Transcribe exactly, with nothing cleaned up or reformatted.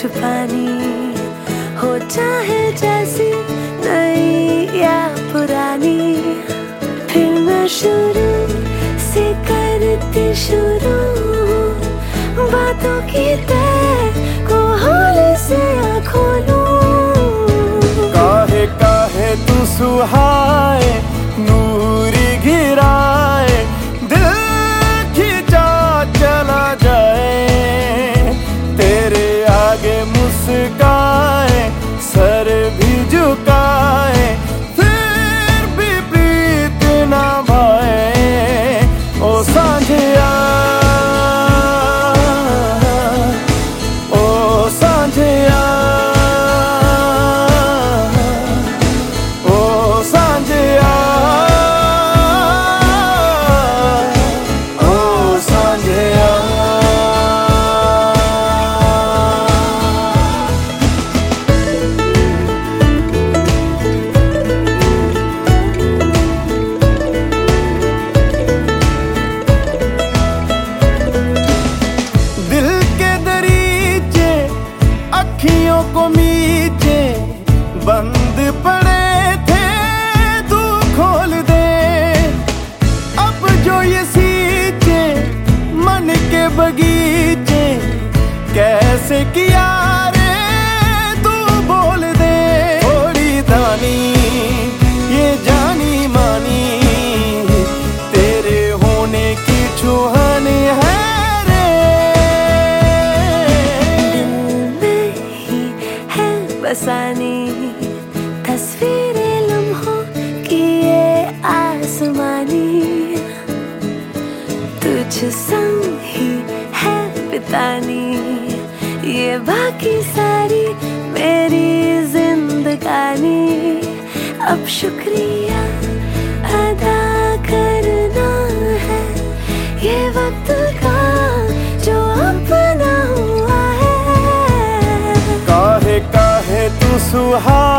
कुछ पानी हो, चाहे जैसी नई या पुरानी, फिर मैं शुरू से करती शुरू बातों की तय को हौले से खोलूं। काहे काहे तू सुहाए नूरी गिराए, दिल खींचा चला जाए, तेरे आगे मुस्काए सर भी झुकाए, फिर भी प्रीत ना भाए। ओ सांझिया ओ सांझिया ओ सांझिया ओ सांझिया। अखियों को मीचे बंद पड़े थे, तू खोल दे अब जो ये सींचे मन के बगीचे, कैसे किया रे तू बोल दे। थोड़ी दानी ये जानी मानी, तेरे होने की छुहान है बसानी, तस्वीरें लम्हों की ये आसमानी, तुझ संग ही है बितानी ये बाकी सारी मेरी जिंदगानी। अब शुक्रिया अदा करना है ये वक्त का जो अपना हुआ है। काहे काहे तू सुहा